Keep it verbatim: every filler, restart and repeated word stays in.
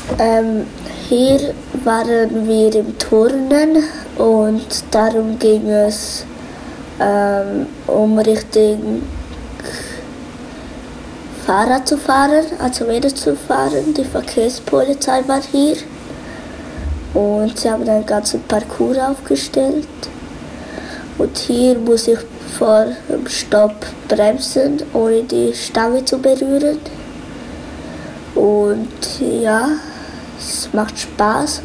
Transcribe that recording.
Ähm, hier waren wir im Turnen und darum ging es ähm, um Richtung Fahrrad zu fahren, also wieder zu fahren. Die Verkehrspolizei war hier und sie haben einen ganzen Parcours aufgestellt. Und hier muss ich vor dem Stopp bremsen, ohne die Stange zu berühren. Und ja, es macht Spaß.